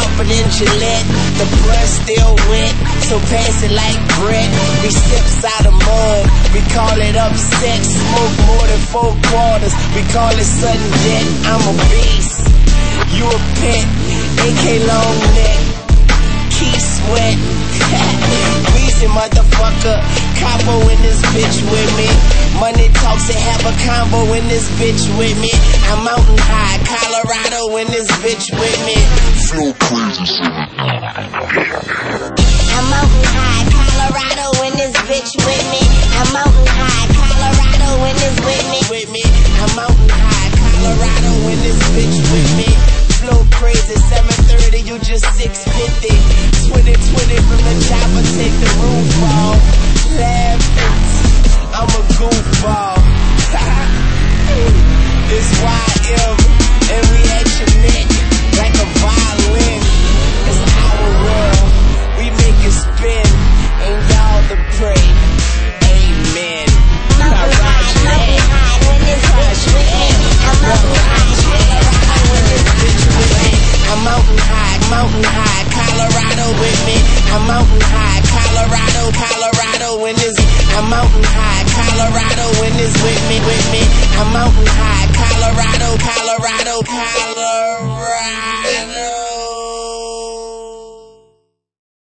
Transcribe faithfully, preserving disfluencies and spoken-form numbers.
sharper than Gillette. The blood still wet, so pass it like Brett. We steps out of mud, we call it upset. Smoke more than four quarters, we call it sudden death. I'm a beast, you a pet, A K long neck, Key Sweat. Weezy motherfucker, capo in this bitch with me. Money talks and have a combo in this bitch with me. I'm mountain high, Colorado in this bitch with me. Flow crazy. I'm mountain high, Colorado in this bitch with me. I'm mountain high, Colorado in this with me. With me. I'm mountain high, Colorado in this bitch with me. Flow crazy, seven thirty, you just six fifty. twenty twenty from the chopper, take the roof off. Laughing, I'm a goofball. It's Y M, and we at your neck like a violin. It's our world, we make it spin, and y'all the prey. Amen. Now ride your neck, ride your neck. Now ride your neck, when this bitch with me. I'm mountain high, mountain high, Colorado with me. I'm mountain high, Colorado, Colorado in this. I'm mountain high, Colorado in this with me, with me. I'm mountain high, Colorado, Colorado, Colorado.